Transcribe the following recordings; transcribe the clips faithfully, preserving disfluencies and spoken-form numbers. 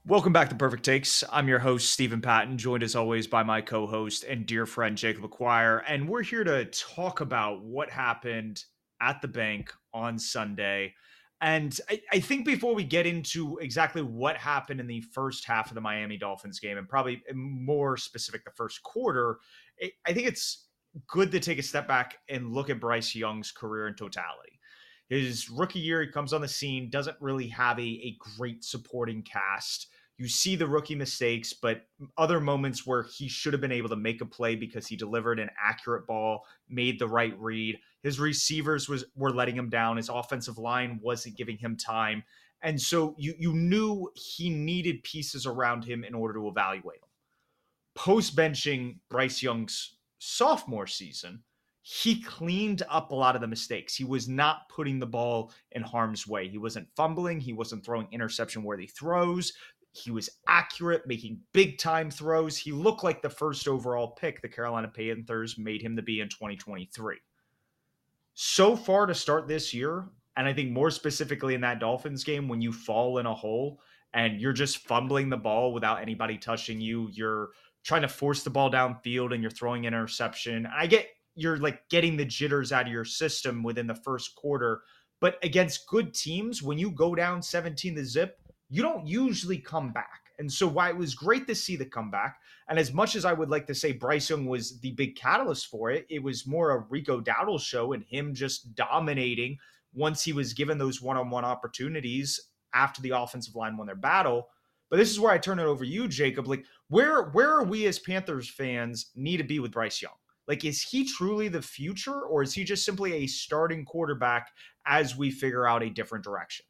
Welcome back to Perfect Takes. I'm your host, Stephen Patton, joined as always by my co host and dear friend, Jacob Acquire. And we're here to talk about what happened at the bank on Sunday. And I, I think before we get into exactly what happened in the first half of the Miami Dolphins game, and probably more specific, the first quarter, I I think it's good to take a step back and look at Bryce Young's career in totality. His rookie year, he comes on the scene, doesn't really have a, a great supporting cast. You see the rookie mistakes, but other moments where he should have been able to make a play because he delivered an accurate ball, made the right read. His receivers was were letting him down. His offensive line wasn't giving him time. And so you you knew he needed pieces around him in order to evaluate him. Post benching Bryce Young's sophomore season, he cleaned up a lot of the mistakes. He was not putting the ball in harm's way. He wasn't fumbling. He wasn't throwing interception worthy throws. He was accurate, making big time throws. He looked like the first overall pick the Carolina Panthers made him to be in twenty twenty-three. So far to start this year, and I think more specifically in that Dolphins game, when you fall in a hole and you're just fumbling the ball without anybody touching you, you're trying to force the ball downfield and you're throwing an interception. I get you're like getting the jitters out of your system within the first quarter, but against good teams, when you go down seventeen to zip, you don't usually come back. And so, why it was great to see the comeback, and as much as I would like to say Bryce Young was the big catalyst for it, it was more a Rico Dowdle show and him just dominating once he was given those one-on-one opportunities after the offensive line won their battle. But this is where I turn it over to you, Jacob. Like, where where are we as Panthers fans need to be with Bryce Young? Like, is he truly the future, or is he just simply a starting quarterback as we figure out a different direction?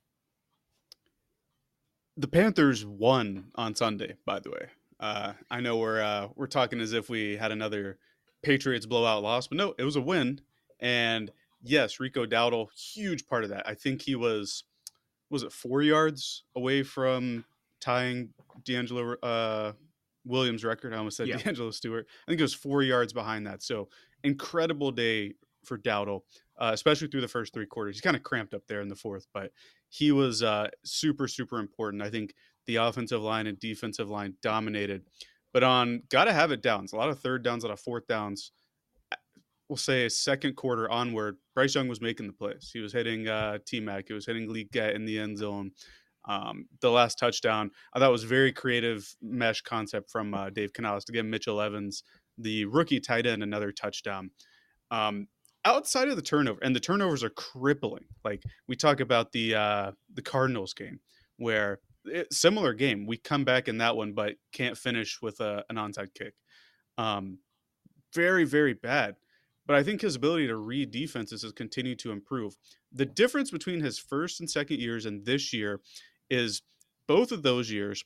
The Panthers won on Sunday, by the way. Uh, I know we're uh, we're talking as if we had another Patriots blowout loss, but no, it was a win. And yes, Rico Dowdle, huge part of that. I think he was was it four yards away from tying D'Angelo uh, Williams' record. I almost said Yeah. D'Angelo Stewart. I think it was four yards behind that. So incredible day for Dowdle, uh, especially through the first three quarters. He's kind of cramped up there in the fourth, but he was uh, super, super important. I think the offensive line and defensive line dominated, but on got to have it downs, a lot of third downs, a lot of fourth downs. We'll say a second quarter onward, Bryce Young was making the plays. He was hitting uh, T Mac. He was hitting Lee Gett in the end zone. Um, the last touchdown, I thought was very creative mesh concept from uh, Dave Canales to give Mitchell Evans, the rookie tight end, another touchdown. Um, Outside of the turnover, and the turnovers are crippling. Like we talk about the uh, the Cardinals game, where it, similar game, we come back in that one, but can't finish with a, an onside kick. Um, Very, very bad. But I think his ability to read defenses has continued to improve. The difference between his first and second years and this year is both of those years,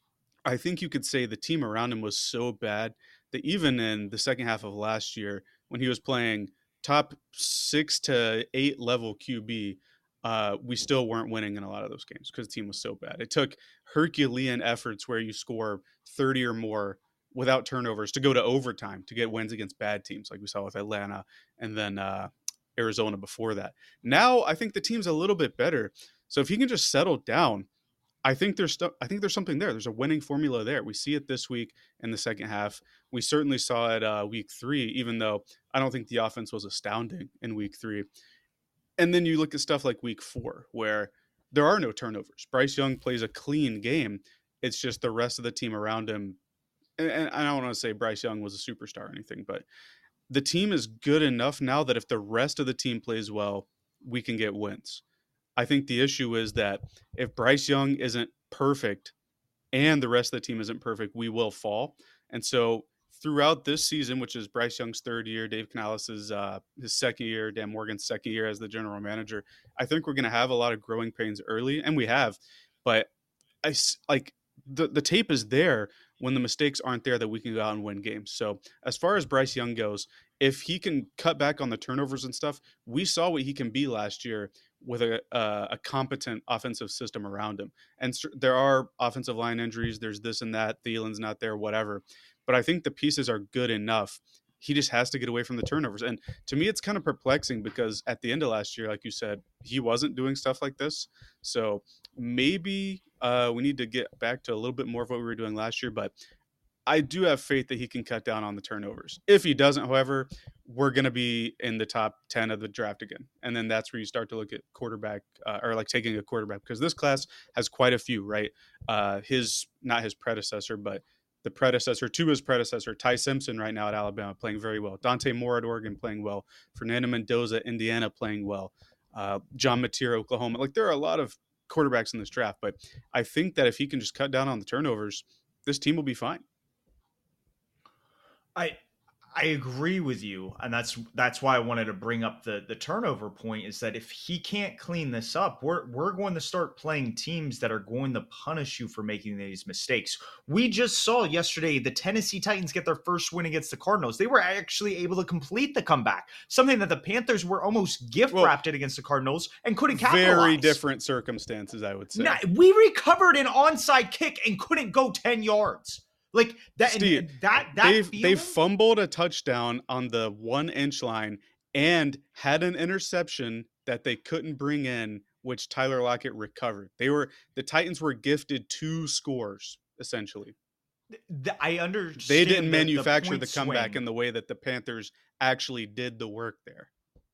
I think you could say the team around him was so bad that even in the second half of last year, when he was playing top six to eight level Q B, uh, we still weren't winning in a lot of those games because the team was so bad. It took Herculean efforts where you score thirty or more without turnovers to go to overtime to get wins against bad teams, like we saw with Atlanta and then uh, Arizona before that. Now I think the team's a little bit better. So if he can just settle down, I think there's stu- I think there's something there. There's a winning formula there. We see it this week in the second half. We certainly saw it uh, week three, even though I don't think the offense was astounding in week three. And then you look at stuff like week four, where there are no turnovers. Bryce Young plays a clean game. It's just the rest of the team around him. And, and I don't want to say Bryce Young was a superstar or anything, but the team is good enough now that if the rest of the team plays well, we can get wins. I think the issue is that if Bryce Young isn't perfect and the rest of the team isn't perfect, we will fall. And so throughout this season, which is Bryce Young's third year, Dave Canales' uh, his second year, Dan Morgan's second year as the general manager, I think we're going to have a lot of growing pains early, and we have. But I like the the tape is there when the mistakes aren't there that we can go out and win games. So as far as Bryce Young goes, if he can cut back on the turnovers and stuff, we saw what he can be last year with a a, a competent offensive system around him. And there are offensive line injuries. There's this and that. Thielen's not there, whatever. But I think the pieces are good enough. He just has to get away from the turnovers. And to me, it's kind of perplexing because at the end of last year, like you said, he wasn't doing stuff like this. So maybe Uh, we need to get back to a little bit more of what we were doing last year, but I do have faith that he can cut down on the turnovers. If he doesn't, however, we're going to be in the top ten of the draft again. And then that's where you start to look at quarterback uh, or like taking a quarterback, because this class has quite a few, right? Uh, his, not his predecessor, but the predecessor to his predecessor, Ty Simpson right now at Alabama playing very well. Dante Moore at Oregon playing well. Fernando Mendoza, Indiana playing well. Uh, John Mateer, Oklahoma. Like there are a lot of quarterbacks in this draft, but I think that if he can just cut down on the turnovers, this team will be fine. I I agree with you, and that's that's why I wanted to bring up the the turnover point. Is that if he can't clean this up, we're we're going to start playing teams that are going to punish you for making these mistakes. We just saw yesterday the Tennessee Titans get their first win against the Cardinals. They were actually able to complete the comeback, something that the Panthers were almost gift wrapped well, it against the Cardinals and couldn't capitalize. Very different circumstances, I would say. Nah, we recovered an onside kick and couldn't go ten yards. Like that, Steve, that, that they feeling? they fumbled a touchdown on the one inch line and had an interception that they couldn't bring in, which Tyler Lockett recovered. They were the Titans were gifted two scores essentially. The, I understand. They didn't the, manufacture the, the comeback swing. in the way that the Panthers actually did the work there.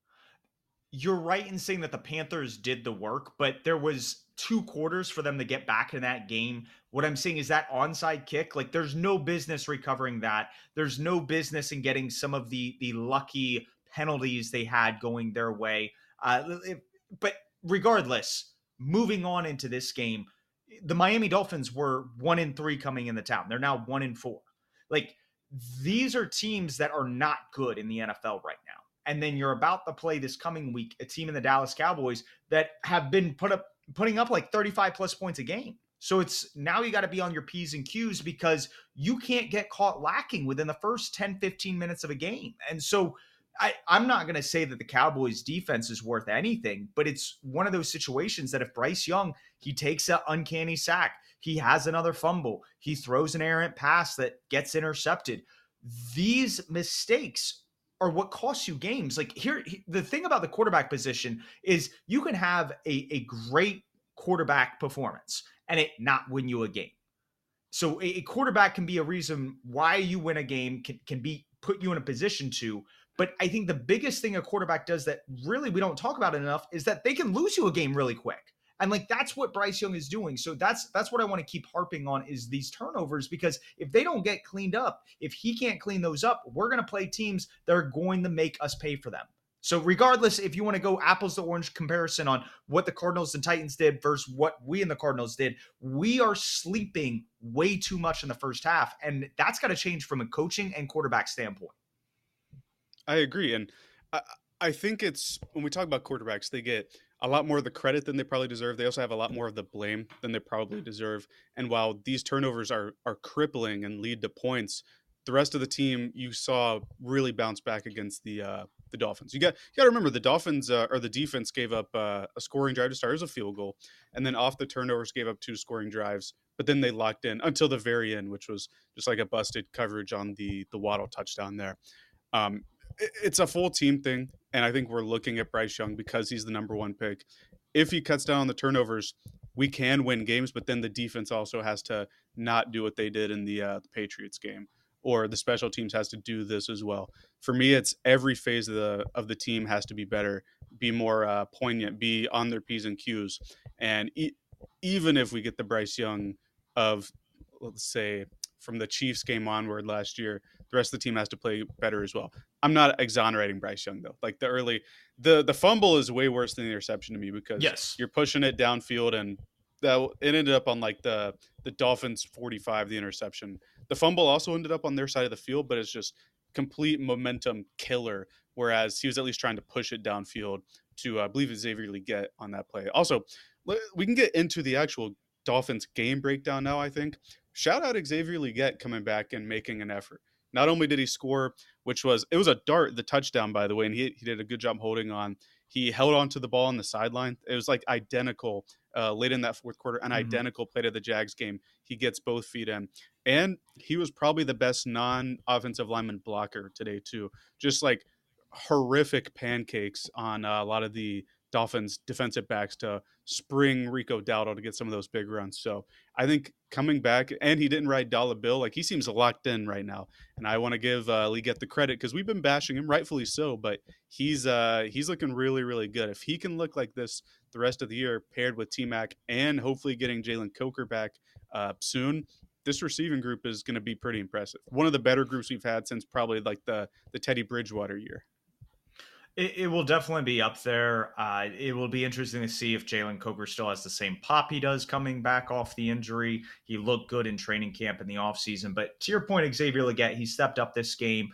You're right in saying that the Panthers did the work, but there was two quarters for them to get back in that game. What I'm saying is that onside kick, like there's no business recovering that. There's no business in getting some of the the lucky penalties they had going their way. Uh, but regardless, moving on into this game, the Miami Dolphins were one in three coming in the town. They're now one in four. Like these are teams that are not good in the N F L right now. And then you're about to play this coming week a team in the Dallas Cowboys that have been put up putting up like thirty-five plus points a game. So it's now you got to be on your P's and Q's because you can't get caught lacking within the first ten, fifteen minutes of a game. And so I, I'm not going to say that the Cowboys defense is worth anything, but it's one of those situations that if Bryce Young, he takes an uncanny sack, he has another fumble, he throws an errant pass that gets intercepted. These mistakes are what costs you games. Like here, the thing about the quarterback position is you can have a, a great quarterback performance and it not win you a game. So a, a quarterback can be a reason why you win a game, can, can be put you in a position to. But I think the biggest thing a quarterback does that really we don't talk about enough is that they can lose you a game really quick. And like that's what Bryce Young is doing. So that's that's what I want to keep harping on is these turnovers, because if they don't get cleaned up, if he can't clean those up, we're going to play teams that are going to make us pay for them. So regardless, if you want to go apples to orange comparison on what the Cardinals and Titans did versus what we and the Cardinals did, we are sleeping way too much in the first half. And that's got to change from a coaching and quarterback standpoint. I agree. And I, I think it's when we talk about quarterbacks, they get a lot more of the credit than they probably deserve. They also have a lot more of the blame than they probably deserve. And while these turnovers are are crippling and lead to points, the rest of the team you saw really bounce back against the uh, the Dolphins. You got you got to remember the Dolphins uh, or the defense gave up uh, a scoring drive to start as a field goal, and then off the turnovers gave up two scoring drives. But then they locked in until the very end, which was just like a busted coverage on the the Waddle touchdown there. Um, It's a full team thing, and I think we're looking at Bryce Young because he's the number one pick. If he cuts down on the turnovers, we can win games, but then the defense also has to not do what they did in the, uh, the Patriots game, or the special teams has to do this as well. For me, it's every phase of the of the team has to be better, be more uh, poignant, be on their P's and Q's. And e- even if we get the Bryce Young of, let's say, from the Chiefs game onward last year, the rest of the team has to play better as well. I'm not exonerating Bryce Young though. Like the early, the the fumble is way worse than the interception to me because yes. You're pushing it downfield, and that it ended up on like the the Dolphins forty-five, the interception. The fumble also ended up on their side of the field, but it's just complete momentum killer. Whereas he was at least trying to push it downfield to, uh, I believe, Xavier Legette on that play. Also, we can get into the actual Dolphins game breakdown now. I think shout out Xavier Legette coming back and making an effort. Not only did he score, which was, it was a dart, the touchdown, by the way, and he, he did a good job holding on. He held on to the ball on the sideline. It was like identical uh, late in that fourth quarter, an mm-hmm. identical play to the Jags game. He gets both feet in. And he was probably the best non-offensive lineman blocker today, too. Just like horrific pancakes on uh, a lot of the Dolphins defensive backs to spring Rico Dowdle to get some of those big runs. So I think coming back, and he didn't ride dollar bill, like he seems locked in right now. And I want to give uh, Legette the credit because we've been bashing him, rightfully so, but he's uh, he's looking really, really good. If he can look like this the rest of the year, paired with T-Mac and hopefully getting Jalen Coker back uh, soon, this receiving group is going to be pretty impressive. One of the better groups we've had since probably like the the Teddy Bridgewater year. It, it will definitely be up there. Uh, it will be interesting to see if Jalen Coker still has the same pop he does coming back off the injury. He looked good in training camp in the offseason. But to your point, Xavier Legette, he stepped up this game.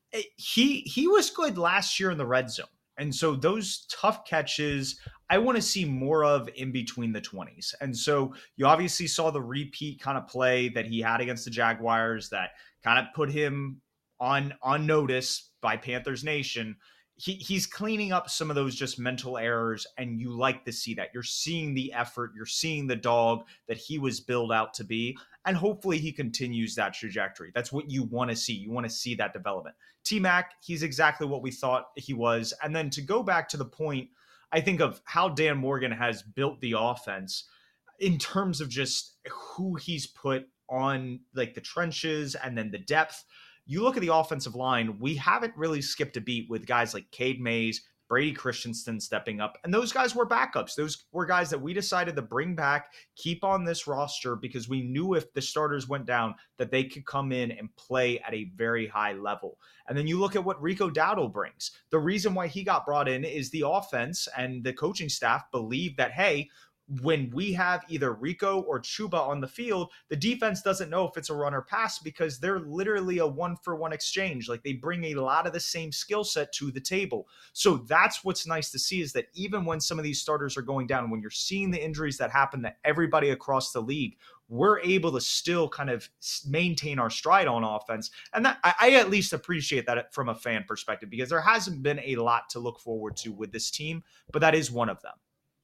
He he was good last year in the red zone. And so those tough catches, I want to see more of in between the twenties. And so you obviously saw the repeat kind of play that he had against the Jaguars that kind of put him on on notice by Panthers Nation. He, he's cleaning up some of those just mental errors, and you like to see that. You're seeing the effort, you're seeing the dog that he was built out to be, and hopefully he continues that trajectory. That's what you want to see. You want to see that development. T-Mac, he's exactly what we thought he was. And then to go back to the point, I think of how Dan Morgan has built the offense in terms of just who he's put on like the trenches and then the depth. You look at the offensive line, we haven't really skipped a beat with guys like Cade Mays, Brady Christensen stepping up. And those guys were backups. Those were guys that we decided to bring back, keep on this roster because we knew if the starters went down that they could come in and play at a very high level. And then you look at what Rico Dowdle brings. The reason why he got brought in is the offense and the coaching staff believe that, hey, when we have either Rico or Chuba on the field, the defense doesn't know if it's a run or pass because they're literally a one-for-one exchange. Like they bring a lot of the same skill set to the table. So that's what's nice to see is that even when some of these starters are going down, when you're seeing the injuries that happen to everybody across the league, we're able to still kind of maintain our stride on offense. And that I, I at least appreciate that from a fan perspective because there hasn't been a lot to look forward to with this team, but that is one of them.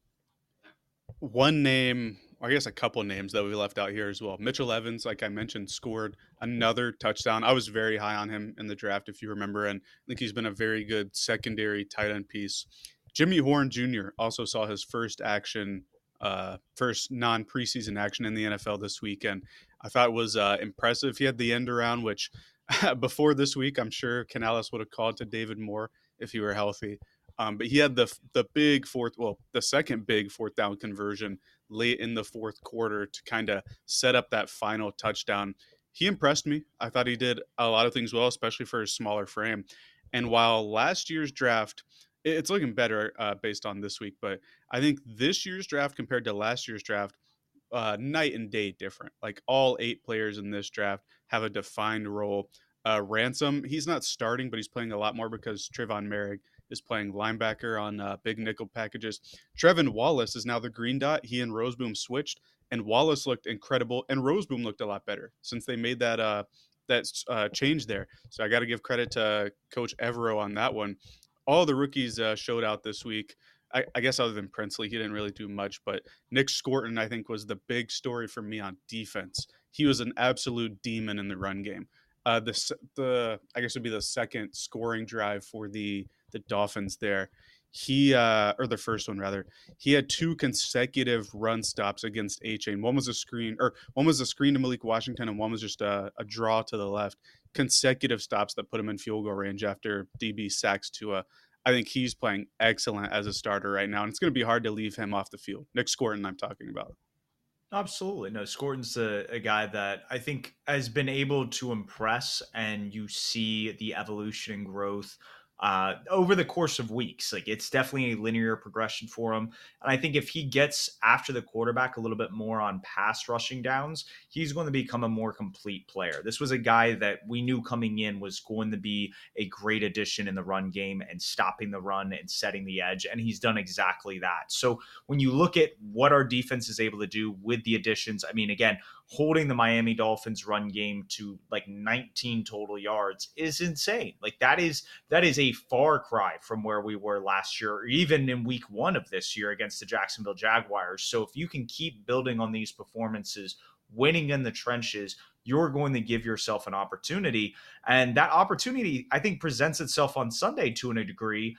One name, or I guess a couple names that we left out here as well. Mitchell Evans, like I mentioned, scored another touchdown. I was very high on him in the draft, if you remember, and I think he's been a very good secondary tight end piece. Jimmy Horn Junior also saw his first action, uh, first non-preseason action in the N F L this weekend. I thought it was uh, impressive. He had the end around, which before this week, I'm sure Canales would have called to David Moore if he were healthy. Um, but he had the the big fourth, well, the second big fourth down conversion late in the fourth quarter to kind of set up that final touchdown. He impressed me. I thought he did a lot of things well, especially for his smaller frame. And while last year's draft, it's looking better uh, based on this week, but I think this year's draft compared to last year's draft, uh, night and day different. Like all eight players in this draft have a defined role. Uh, Ransom, he's not starting, but he's playing a lot more because Trayvon Merrick is playing linebacker on uh, big nickel packages. Trevin Wallace is now the green dot. He and Roseboom switched, and Wallace looked incredible, and Roseboom looked a lot better since they made that uh, that uh, change there. So I got to give credit to Coach Evero on that one. All the rookies uh, showed out this week. I, I guess other than Princely, he didn't really do much, but Nick Scorton, I think, was the big story for me on defense. He was an absolute demon in the run game. Uh, the the I guess would be the second scoring drive for the the Dolphins there. He uh, or the first one rather. He had two consecutive run stops against A-Chain. One was a screen, or one was a screen to Malik Washington, and one was just a, a draw to the left. Consecutive stops that put him in field goal range after D B sacks Tua. I think he's playing excellent as a starter right now, and it's going to be hard to leave him off the field. Nick Scorton, I'm talking about. Absolutely. No, Scorton's a, a guy that I think has been able to impress, and you see the evolution and growth uh, over the course of weeks. Like it's definitely a linear progression for him. And I think if he gets after the quarterback a little bit more on pass rushing downs, he's going to become a more complete player. This was a guy that we knew coming in was going to be a great addition in the run game and stopping the run and setting the edge. And he's done exactly that. So when you look at what our defense is able to do with the additions, I mean, again, holding the Miami Dolphins run game to like nineteen total yards is insane. Like that is, that is a far cry from where we were last year, or even in week one of this year against the Jacksonville Jaguars. So if you can keep building on these performances, winning in the trenches, you're going to give yourself an opportunity. And that opportunity, I think, presents itself on Sunday to a degree.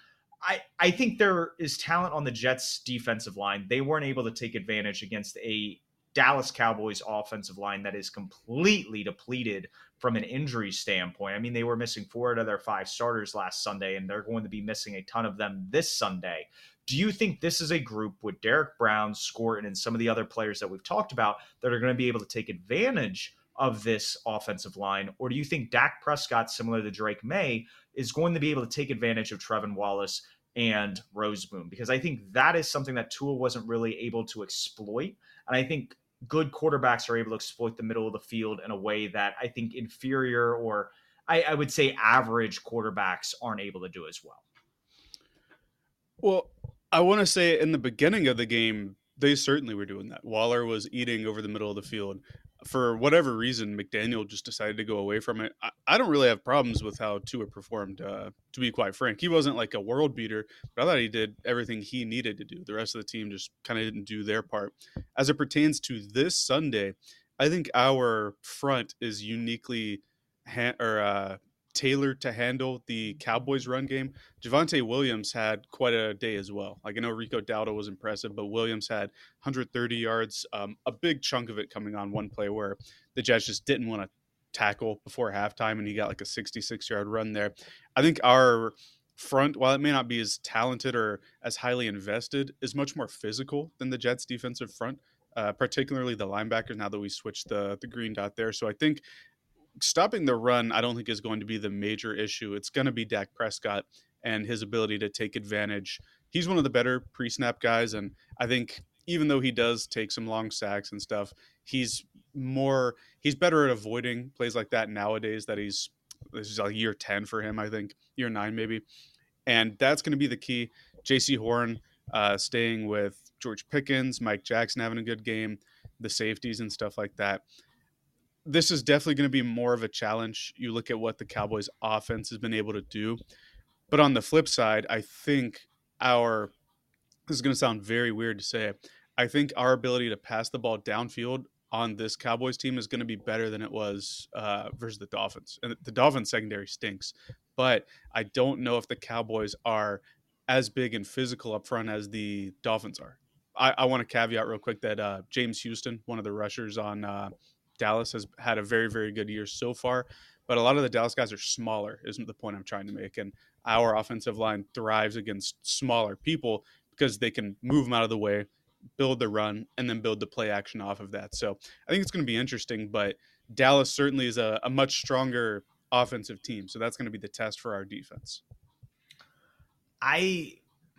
I, I think there is talent on the Jets defensive line. They weren't able to take advantage against a Dallas Cowboys offensive line that is completely depleted from an injury standpoint. I mean, they were missing four out of their five starters last Sunday, and they're going to be missing a ton of them this Sunday. Do you think this is a group with Derek Brown, Scorton, and some of the other players that we've talked about that are going to be able to take advantage of this offensive line? Or do you think Dak Prescott, similar to Drake May, is going to be able to take advantage of Trevin Wallace and Roseboom? Because I think that is something that Tua wasn't really able to exploit. And I think good quarterbacks are able to exploit the middle of the field in a way that I think inferior, or I, I would say average quarterbacks aren't able to do as well. Well, I want to say in the beginning of the game, they certainly were doing that. Waller was eating over the middle of the field. For whatever reason, McDaniel just decided to go away from it. I, I don't really have problems with how Tua performed, uh, to be quite frank. He wasn't like a world beater, but I thought he did everything he needed to do. The rest of the team just kind of didn't do their part. As it pertains to this Sunday, I think our front is uniquely ha- or uh, tailored to handle the Cowboys' run game. Javonte Williams had quite a day as well. Like, I know Rico Dowdle was impressive, but Williams had one hundred thirty yards, um, a big chunk of it coming on one play where the Jets just didn't want to tackle before halftime, and he got like a sixty-six-yard run there. I think our front, while it may not be as talented or as highly invested, is much more physical than the Jets' defensive front, uh, particularly the linebackers, now that we switched the, the green dot there. So I think stopping the run, I don't think is going to be the major issue. It's going to be Dak Prescott and his ability to take advantage. He's one of the better pre-snap guys, and I think even though he does take some long sacks and stuff, he's more he's better at avoiding plays like that nowadays. That he's this is like year ten for him, I think, year nine maybe, and that's going to be the key. J C Horn uh, staying with George Pickens, Mike Jackson having a good game, the safeties and stuff like that. This is definitely going to be more of a challenge. You look at what the Cowboys offense has been able to do. But on the flip side, I think our, this is going to sound very weird to say, I think our ability to pass the ball downfield on this Cowboys team is going to be better than it was uh, versus the Dolphins. And the Dolphins secondary stinks, but I don't know if the Cowboys are as big and physical up front as the Dolphins are. I, I want to caveat real quick that uh, James Houston, one of the rushers on uh, Dallas, has had a very, very good year so far. But a lot of the Dallas guys are smaller, isn't the point I'm trying to make. And our offensive line thrives against smaller people because they can move them out of the way, build the run, and then build the play action off of that. So I think it's going to be interesting, but Dallas certainly is a, a much stronger offensive team. So that's going to be the test for our defense. I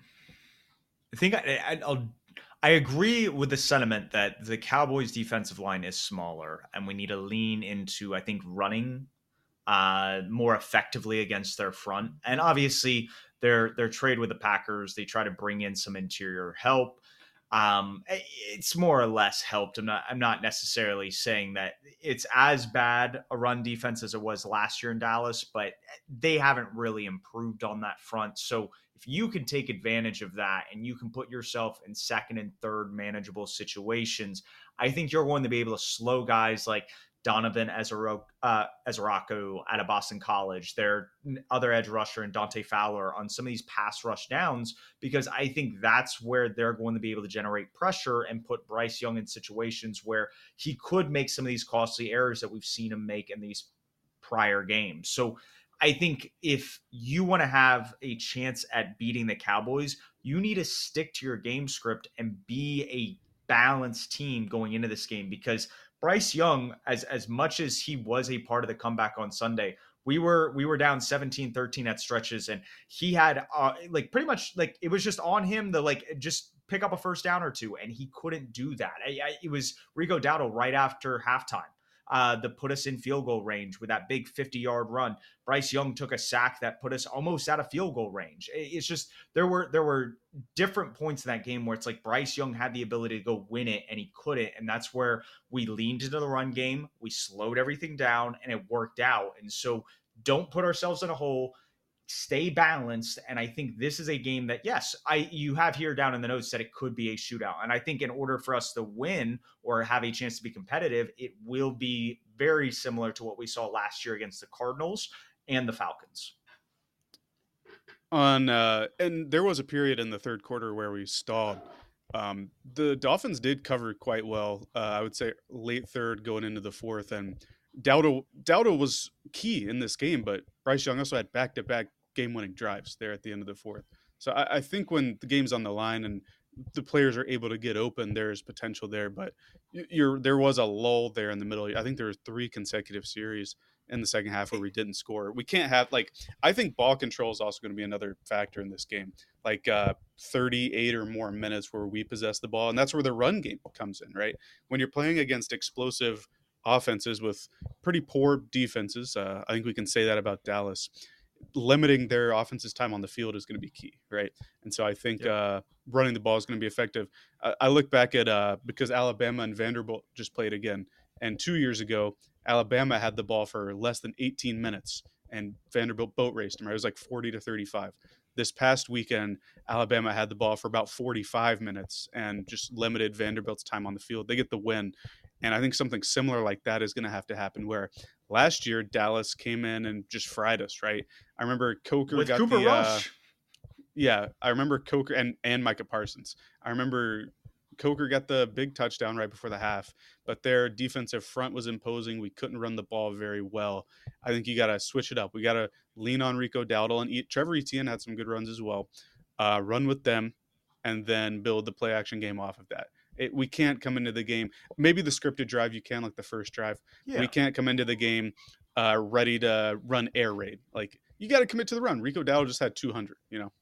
think I, I, I'll I agree with the sentiment that the Cowboys defensive line is smaller and we need to lean into, I think, running uh, more effectively against their front. And obviously their their trade with the Packers, they try to bring in some interior help. Um, it's more or less helped. I'm not I'm not necessarily saying that it's as bad a run defense as it was last year in Dallas, but they haven't really improved on that front. So if you can take advantage of that and you can put yourself in second and third manageable situations, I think you're going to be able to slow guys like Donovan Ezero, uh, Ezeraku out of Boston College, their other edge rusher, and Dante Fowler on some of these pass rush downs, because I think that's where they're going to be able to generate pressure and put Bryce Young in situations where he could make some of these costly errors that we've seen him make in these prior games. So I think if you want to have a chance at beating the Cowboys, you need to stick to your game script and be a balanced team going into this game, because Bryce Young, as as much as he was a part of the comeback on Sunday, we were we were down seventeen thirteen at stretches, and he had uh, like pretty much like it was just on him to like just pick up a first down or two, and he couldn't do that. I, I, it was Rico Dowdle right after halftime uh, that put us in field goal range with that big fifty-yard run. Bryce Young took a sack that put us almost out of field goal range. It's just there were there were different points in that game where it's like Bryce Young had the ability to go win it and he couldn't, and that's where we leaned into the run game. We slowed everything down, and it worked out. And so don't put ourselves in a hole. Stay balanced, and I think this is a game that, yes, I you have here down in the notes that it could be a shootout, and I think in order for us to win or have a chance to be competitive, it will be very similar to what we saw last year against the Cardinals and the Falcons. On uh, and there was a period in the third quarter where we stalled. Um, the Dolphins did cover quite well. Uh, I would say late third going into the fourth, and Dowdle Dowdle was key in this game, but Bryce Young also had back to back game winning drives there at the end of the fourth. So I, I think when the game's on the line and the players are able to get open, there's potential there. But you're there was a lull there in the middle. I think there was three consecutive series in the second half where we didn't score. We can't have like I think ball control is also going to be another factor in this game. Like uh, thirty-eight or more minutes where we possess the ball, and that's where the run game comes in, right? When you're playing against explosive offenses with pretty poor defenses, uh, I think we can say that about Dallas. Limiting their offense's time on the field is going to be key, right? And so I think Yep. uh, running the ball is going to be effective. I, I look back at uh, because Alabama and Vanderbilt just played again, and two years ago Alabama had the ball for less than eighteen minutes, and Vanderbilt boat raced them. Right? It was like forty to thirty-five. This past weekend, Alabama had the ball for about forty-five minutes and just limited Vanderbilt's time on the field. They get the win. And I think something similar like that is going to have to happen where last year Dallas came in and just fried us, right? I remember Coker With got Cooper the uh, Rush. yeah, I remember Coker and and Micah Parsons. I remember Coker got the big touchdown right before the half, but their defensive front was imposing. We couldn't run the ball very well. I think you got to switch it up. We got to lean on Rico Dowdle and eat. Trevor Etienne had some good runs as well. Uh, run with them, and then build the play action game off of that. It, we can't come into the game. Maybe the scripted drive you can, like the first drive. We Yeah. can't come into the game uh, ready to run air raid. Like you got to commit to the run. Rico Dowdle just had two hundred. You know.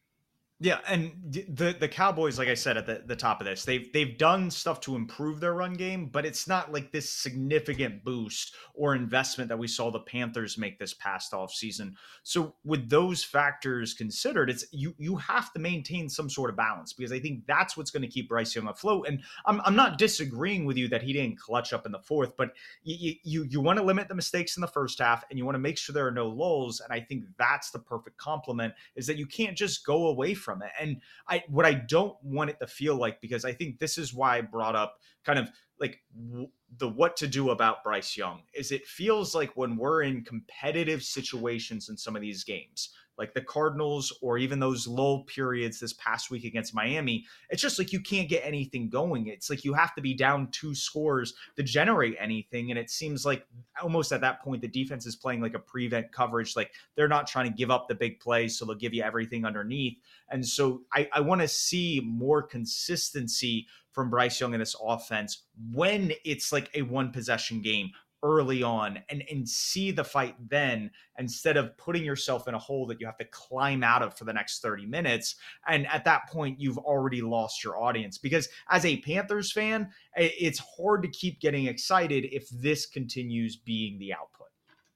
Yeah, and the the Cowboys, like I said at the, the top of this, they've they've done stuff to improve their run game, but it's not like this significant boost or investment that we saw the Panthers make this past off season. So with those factors considered, it's you you have to maintain some sort of balance because I think that's what's going to keep Bryce Young afloat. And I'm I'm not disagreeing with you that he didn't clutch up in the fourth, but you you you want to limit the mistakes in the first half and you want to make sure there are no lulls. And I think that's the perfect complement is that you can't just go away from from it. And I what I don't want it to feel like, because I think this is why I brought up kind of like w- the what to do about Bryce Young, is it feels like when we're in competitive situations in some of these games, like the Cardinals or even those lull periods this past week against Miami, it's just like you can't get anything going. It's like you have to be down two scores to generate anything. And it seems like almost at that point, the defense is playing like a prevent coverage. Like they're not trying to give up the big plays, so they'll give you everything underneath. And so I, I want to see more consistency from Bryce Young in this offense when it's like a one possession game early on, and and see the fight then, instead of putting yourself in a hole that you have to climb out of for the next thirty minutes. And at that point you've already lost your audience, because as a Panthers fan, it's hard to keep getting excited if this continues being the output.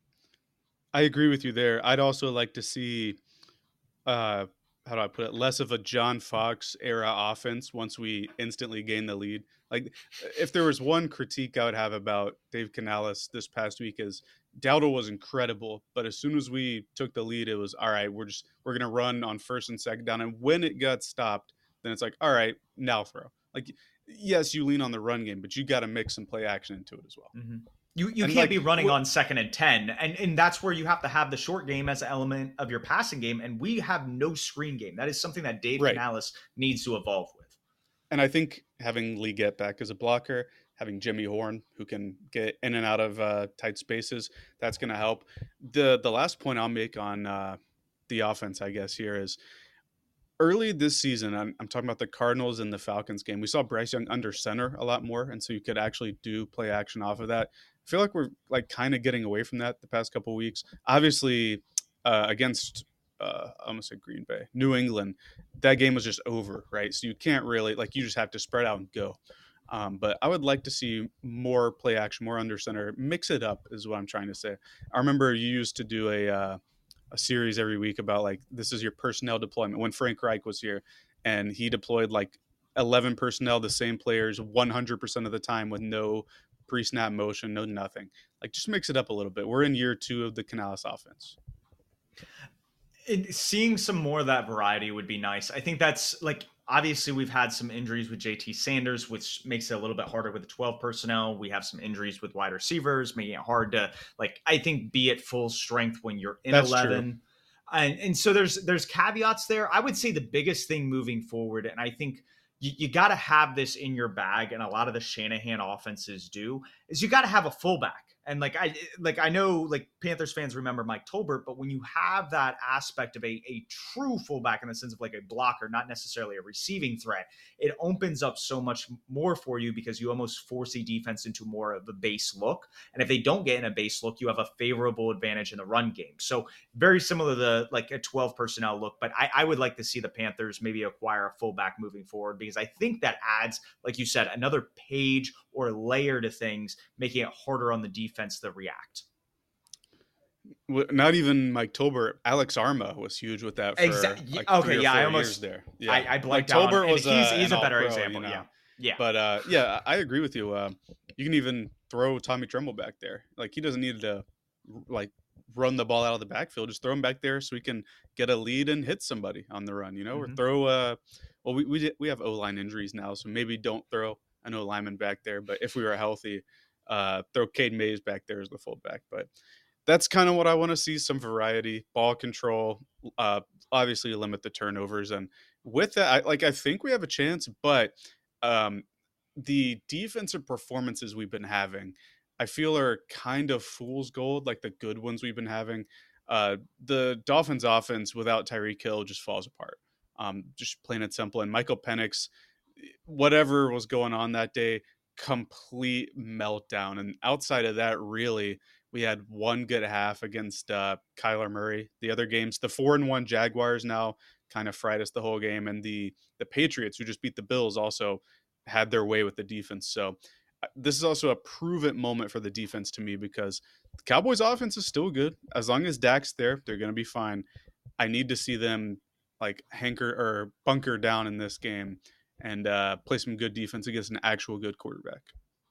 I agree with you there. I'd also like to see uh how do I put it, less of a John Fox era offense once we instantly gain the lead. Like if there was one critique I would have about Dave Canales this past week is Dowdle was incredible, but as soon as we took the lead, it was all right, we're just we're gonna run on first and second down. And when it got stopped, then it's like, all right, now throw. Like yes, you lean on the run game, but you gotta mix some play action into it as well. Mm-hmm. You you And can't like be running what on second and ten, and and that's where you have to have the short game as an element of your passing game. And we have no screen game. That is something that Dave right. Canales needs to evolve with. And I think having Lee get back as a blocker, having Jimmy Horn who can get in and out of uh, tight spaces, that's going to help. the The last point I'll make on uh, the offense, I guess, here is early this season. I'm, I'm talking about the Cardinals and the Falcons game. We saw Bryce Young under center a lot more, and so you could actually do play action off of that. I feel like we're like kind of getting away from that the past couple of weeks. Obviously, uh, against uh, I almost said Green Bay, New England, that game was just over, right? So you can't really like you just have to spread out and go. Um, but I would like to see more play action, more under center, mix it up is what I'm trying to say. I remember you used to do a uh, a series every week about like this is your personnel deployment when Frank Reich was here, and he deployed like eleven personnel, the same players one hundred percent of the time with no pre-snap motion, no nothing. Like just mix it up a little bit. We're in year two of the Canales offense. It, seeing some more of that variety would be nice. I think that's like obviously we've had some injuries with J T Sanders, which makes it a little bit harder with the twelve personnel. We have some injuries with wide receivers, making it hard to like I think be at full strength when you're in That's true. eleven. And, and so there's there's caveats there. I would say the biggest thing moving forward, and I think you, you got to have this in your bag, and a lot of the Shanahan offenses do, is you got to have a fullback. And like I like I know like Panthers fans remember Mike Tolbert, but when you have that aspect of a, a true fullback in the sense of like a blocker, not necessarily a receiving threat, it opens up so much more for you because you almost force a defense into more of a base look. And if they don't get in a base look, you have a favorable advantage in the run game. So very similar to the like a twelve personnel look, but I, I would like to see the Panthers maybe acquire a fullback moving forward because I think that adds, like you said, another page or layer to things, making it harder on the defense to react. Not even Mike Tolbert. Alex Arma was huge with that for exactly. like okay, three or yeah, four I almost years there. Yeah, I, I Mike blanked out. Tolbert On, was he's uh, he's an a better all-pro, example. you know. Yeah, yeah. But uh, yeah, I agree with you. Uh, you can even throw Tommy Tremble back there. Like he doesn't need to like run the ball out of the backfield. Just throw him back there so we can get a lead and hit somebody on the run. You know, mm-hmm. or throw. Uh, well, we we we have O line injuries now, so maybe don't throw an O lineman back there. But if we were healthy, uh, throw Cade Mays back there as the fullback. But that's kind of what I want to see, some variety, ball control, uh, obviously limit the turnovers. And with that, I, like I think we have a chance, but um, the defensive performances we've been having, I feel are kind of fool's gold, like the good ones we've been having. Uh, the Dolphins offense without Tyreek Hill just falls apart, um, just plain and simple. And Michael Penix, whatever was going on that day, complete meltdown. And outside of that, really, we had one good half against uh, Kyler Murray. The other games, the four and one Jaguars now kind of fried us the whole game, and the the Patriots, who just beat the Bills, also had their way with the defense. So uh, this is also a prove-it moment for the defense to me because the Cowboys' offense is still good. As long as Dak's there, they're going to be fine. I need to see them like hanker or bunker down in this game and uh, play some good defense against an actual good quarterback.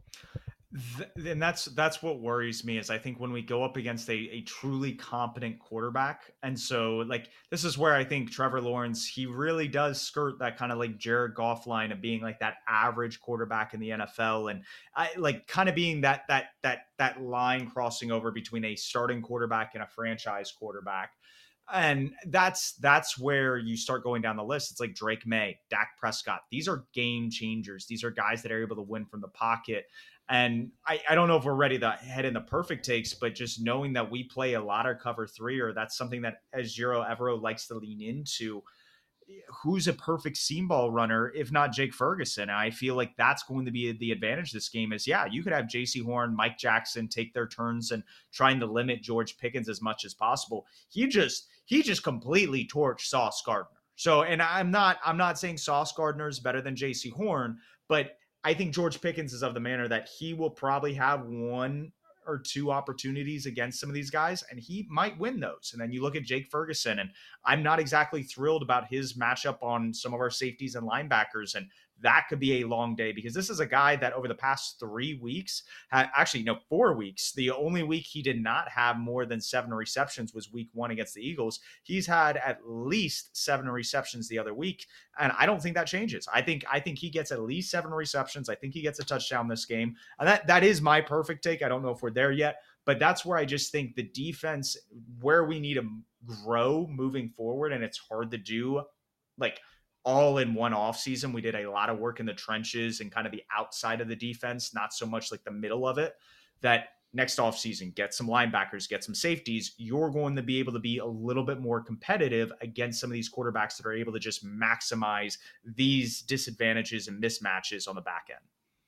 And that's that's what worries me is I think when we go up against a, a truly competent quarterback, and so like this is where I think Trevor Lawrence, he really does skirt that kind of like Jared Goff line of being like that average quarterback in the N F L, and I like kind of being that that that that line crossing over between a starting quarterback and a franchise quarterback. And that's that's where you start going down the list. It's like Drake May, Dak Prescott. These are game changers. These are guys that are able to win from the pocket. And I, I don't know if we're ready to head in the perfect takes, but just knowing that we play a lot of cover three, or that's something that Ejiro Evero likes to lean into. Who's a perfect seam ball runner if not Jake Ferguson? And I feel like that's going to be the advantage of this game is, yeah, you could have J C Horn, Mike Jackson take their turns and trying to limit George Pickens as much as possible. He just he just completely torched Sauce Gardner. So, and I'm not I'm not saying Sauce Gardner is better than J C Horn, but I think George Pickens is of the manner that he will probably have one or two opportunities against some of these guys, and he might win those. And then you look at Jake Ferguson, and I'm not exactly thrilled about his matchup on some of our safeties and linebackers. And that could be a long day because this is a guy that over the past three weeks, had, actually, no, four weeks, the only week he did not have more than seven receptions was week one against the Eagles. He's had at least seven receptions the other week. And I don't think that changes. I think I think he gets at least seven receptions. I think he gets a touchdown this game. And that that is my perfect take. I don't know if we're there yet, but that's where I just think the defense, where we need to grow moving forward, and it's hard to do like all in one offseason. We did a lot of work in the trenches and kind of the outside of the defense, not so much like the middle of it. That next offseason, get some linebackers, get some safeties. You're going to be able to be a little bit more competitive against some of these quarterbacks that are able to just maximize these disadvantages and mismatches on the back end.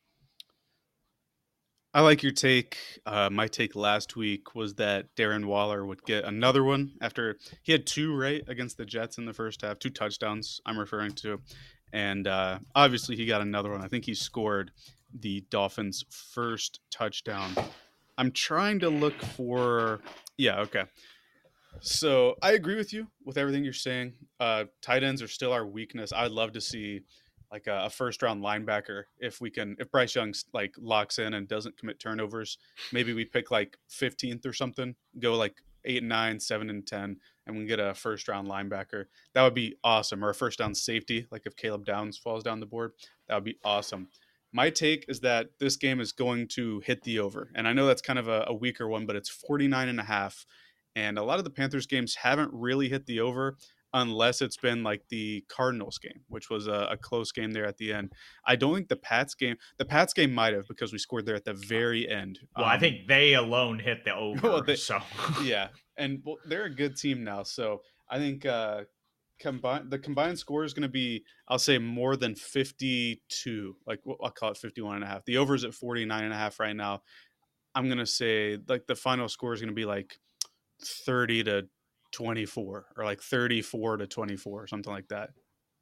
I like your take. Uh, my take last week was that Darren Waller would get another one after he had two right against the Jets in the first half, two touchdowns I'm referring to. And uh, obviously he got another one. I think he scored the Dolphins' first touchdown. I'm trying to look for, yeah, okay. So I agree with you with everything you're saying. Uh, tight ends are still our weakness. I'd love to see like a, a first round linebacker if we can, if Bryce Young like locks in and doesn't commit turnovers. Maybe we pick like fifteenth or something, go like eight and nine, seven and ten, and we can get a first round linebacker. That would be awesome. Or a first down safety, like if Caleb Downs falls down the board, that would be awesome. My take is that this game is going to hit the over. And I know that's kind of a, a weaker one, but it's forty-nine and a half. And a lot of the Panthers games haven't really hit the over unless it's been like the Cardinals game, which was a, a close game there at the end. I don't think the Pats game, the Pats game might have because we scored there at the very end. Well, I Um, think they alone hit the over. well, they, so yeah, and well, they're a good team now. So I think uh, combined the combined score is going to be, I'll say, more than fifty-two. Like I'll call it fifty-one and a half. The over is at forty-nine and a half right now. I'm going to say like the final score is going to be like thirty to twenty-four or like thirty-four to twenty-four or something like that.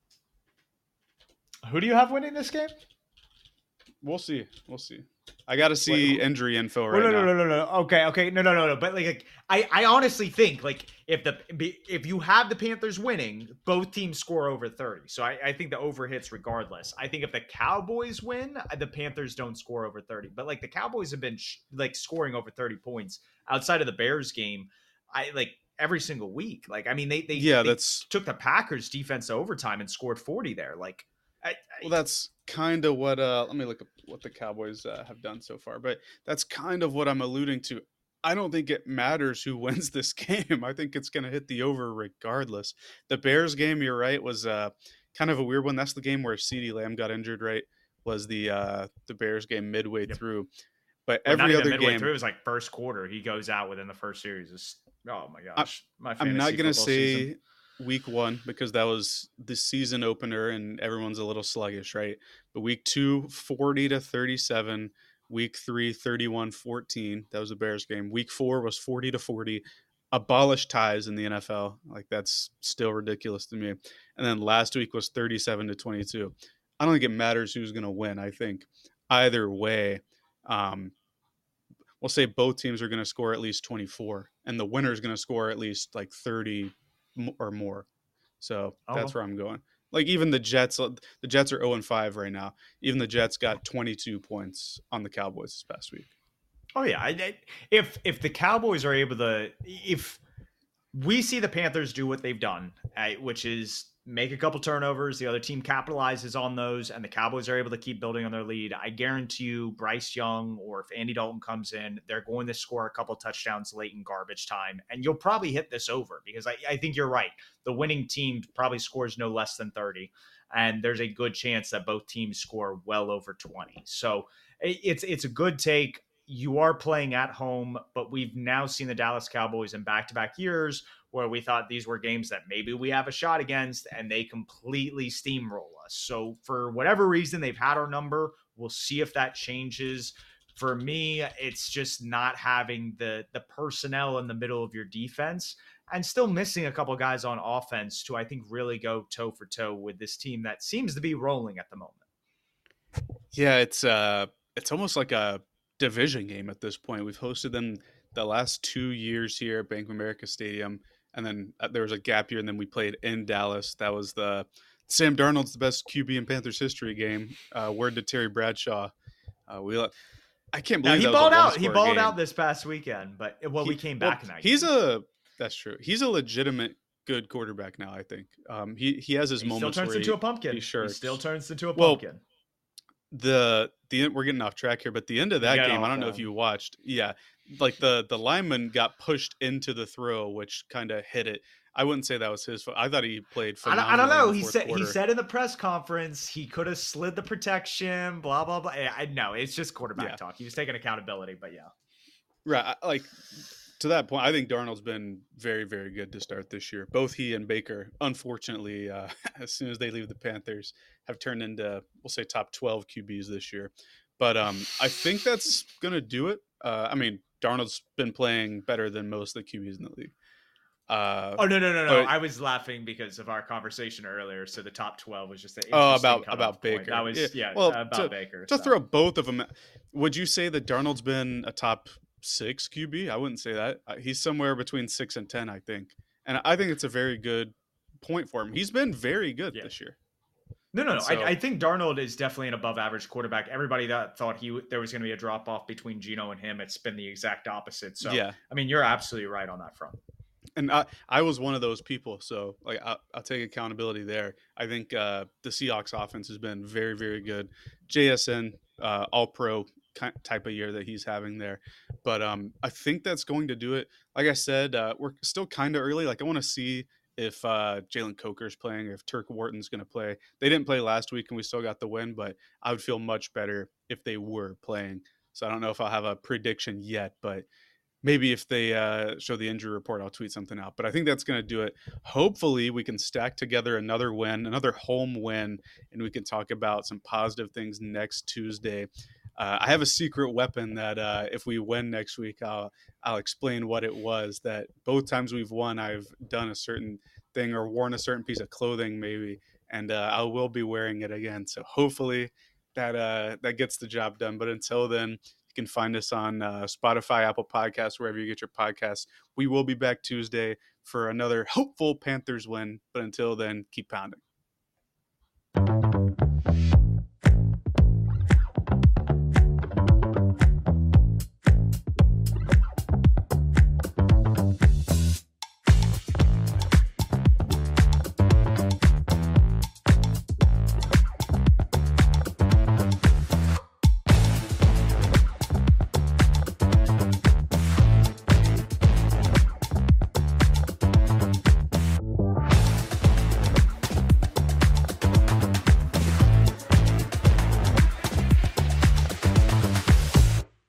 Who do you have winning this game? We'll see. We'll see. I got to see Wait, injury info right well, no, now. No, no, no, no. Okay, okay. No, no, no, no. But like, like I, I honestly think like if the if you have the Panthers winning, both teams score over thirty. So I, I think the over hits regardless. I think if the Cowboys win, the Panthers don't score over thirty. But like the Cowboys have been sh- like scoring over thirty points outside of the Bears game. I like every single week. Like I mean, they they yeah, they that's took the Packers defense to overtime and scored forty there. Like. I, I, well, that's kind of what. Uh, let me look up what the Cowboys uh, have done so far, but that's kind of what I'm alluding to. I don't think it matters who wins this game. I think it's going to hit the over regardless. The Bears game, you're right, was uh, kind of a weird one. That's the game where CeeDee Lamb got injured, right? Was the uh, the Bears game midway yep. through. But well, every other game, through, it was like first quarter. He goes out within the first series. It's, oh my gosh, my I'm not going to say. Season. Week one, because that was the season opener and everyone's a little sluggish, right? But week two, forty to thirty-seven. Week three, thirty-one fourteen. That was the Bears game. Week four was forty to forty. Abolish ties in the N F L. Like, that's still ridiculous to me. And then last week was thirty-seven to twenty-two. I don't think it matters who's going to win. I think either way, um, we'll say both teams are going to score at least twenty-four, and the winner is going to score at least like thirty or more. So oh. that's where I'm going. Like even the Jets, the Jets are oh and five right now. Even the Jets got twenty-two points on the Cowboys this past week. Oh yeah. I, I, if, if the Cowboys are able to, if we see the Panthers do what they've done, right, which is make a couple turnovers, the other team capitalizes on those, and the Cowboys are able to keep building on their lead, I guarantee you Bryce Young or if Andy Dalton comes in, they're going to score a couple touchdowns late in garbage time, and you'll probably hit this over because I, I think you're right. The winning team probably scores no less than thirty, and there's a good chance that both teams score well over twenty. So it's it's a good take. You are playing at home, but we've now seen the Dallas Cowboys in back-to-back years where we thought these were games that maybe we have a shot against, and they completely steamroll us. So for whatever reason, they've had our number. We'll see if that changes. For me, it's just not having the, the personnel in the middle of your defense and still missing a couple guys on offense to, I think, really go toe for toe with this team that seems to be rolling at the moment. Yeah, it's uh, it's almost like a division game at this point. We've hosted them the last two years here at Bank of America Stadium. And then there was a gap year, and then we played in Dallas. That was the Sam Darnold's the best Q B in Panthers history game. Uh, word to Terry Bradshaw. Uh, we, I can't believe now, he that balled was a out. He balled game. out this past weekend, but well, he, we came well, back tonight. He's a that's true. He's a legitimate good quarterback now. I think um, he he has his he moments. Still turns where into he, a pumpkin. He, sure. he still turns into a well, pumpkin. The the we're getting off track here, but the end of that game, I don't know if you watched. Yeah, like the the lineman got pushed into the throw, which kind of hit it. I wouldn't say that was his fault. I thought he played phenomenally. I don't, I don't know. He said quarter. he said in the press conference he could have slid the protection. Blah blah blah. I know it's just quarterback yeah. talk. He was taking accountability, but yeah, right. Like to that point, I think Darnold's been very very good to start this year. Both he and Baker, unfortunately, uh, as soon as they leave the Panthers, have turned into we'll say top twelve Q Bs this year. But um, I think that's gonna do it. Uh, I mean, Darnold's been playing better than most of the Q Bs in the league. Uh, oh no no no no! but, I was laughing because of our conversation earlier. So the top twelve was just the oh about about Baker. Point. That was yeah, yeah well about to, Baker. To so. throw both of them, would you say that Darnold's been a top six Q B? I wouldn't say that. He's somewhere between six and ten, I think, and I think it's a very good point for him. He's been very good yeah. this year. No, no, no. So, I, I think Darnold is definitely an above-average quarterback. Everybody that thought he there was going to be a drop-off between Geno and him, it's been the exact opposite. So, yeah. I mean, you're absolutely right on that front. And I, I was one of those people, so like I, I'll take accountability there. I think uh, the Seahawks offense has been very, very good. J S N, uh, all-pro type of year that he's having there. But um, I think that's going to do it. Like I said, uh, we're still kind of early. Like I want to see if uh, Jalen Coker's playing, or if Turk Wharton's going to play. They didn't play last week, and we still got the win. But I would feel much better if they were playing. So I don't know if I'll have a prediction yet, but maybe if they uh, show the injury report, I'll tweet something out. But I think that's going to do it. Hopefully, we can stack together another win, another home win, and we can talk about some positive things next Tuesday. Uh, I have a secret weapon that uh, if we win next week, I'll I'll explain what it was. That both times we've won, I've done a certain thing or worn a certain piece of clothing, maybe, and uh, I will be wearing it again. So hopefully that uh, that gets the job done. But until then, you can find us on uh, Spotify, Apple Podcasts, wherever you get your podcasts. We will be back Tuesday for another hopeful Panthers win. But until then, keep pounding.